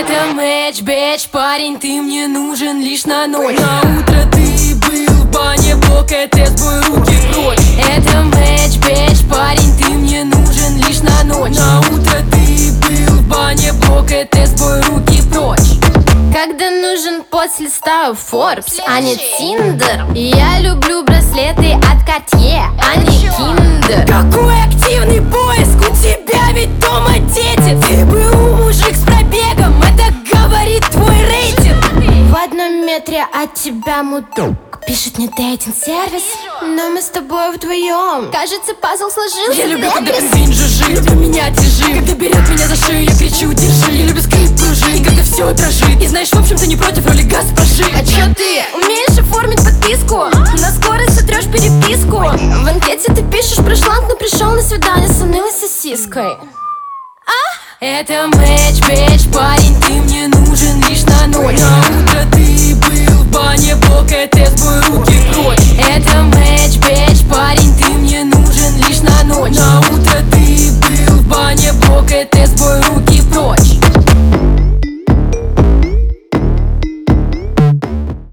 Это матч, бэч, парень, ты мне нужен лишь на ночь. На утро ты был в бане, блокая тест, бой, руки прочь. Это матч, бэч, парень, ты мне нужен лишь на ночь. На утро ты был в бане, блокая тест, бой, руки прочь. Когда нужен пост, листаю Forbes, а не Tinder. Я люблю браслеты от Cartier, а не Kinder. Какой активный поиск, у тебя ведь дома дети. Ты был мужик с пробегом, это говорит твой рейтинг. В одном метре от тебя мудок пишет мне дейтинг-сервис, но мы с тобой вдвоем. Кажется, пазл сложился. Я люблю, когда бензин жужжит, люблю меня тяжи. Когда берет меня за шею, я кричу, держи. Я люблю скрип пружин, и когда все дрожит. И знаешь, в общем, ты не против роли госпожи. А чё ты? Умеешь оформить подписку? На скорость сотрешь переписку. В анкете ты пишешь про шланг, но пришел на свидание с унылой сосиской. Это матч, бэч, парень, ты мне нужен лишь на ночь. На утро ты был в бане, блокая тест, бой, руки прочь. Это матч, бэч, парень, ты мне нужен лишь на ночь. На утро ты был в бане, блокая тест, бой, руки